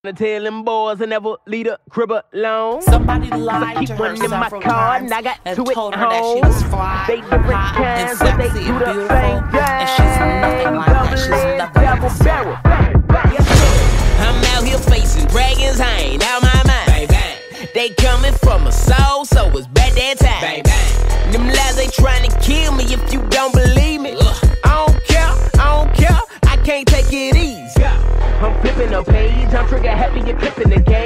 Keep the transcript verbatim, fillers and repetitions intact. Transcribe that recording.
to tell them boys I never leave a crib alone. Somebody lied keep to one her in my several car times and I got and to it told her home. that she was fly, They different hot, and kinds, but they sexy do and the beautiful, same and she's nothing like that. She's Double never double barrel. I'm out here facing dragons, I ain't out my mind. Bang, bang. They coming from a soul, so it's bad that time. Bang, bang. Them lies they trying to kill me if you don't believe me. Ugh. I don't care, I don't care, I can't take it easy. I'm flipping a page, I'm trigger happy, you're clipping the game.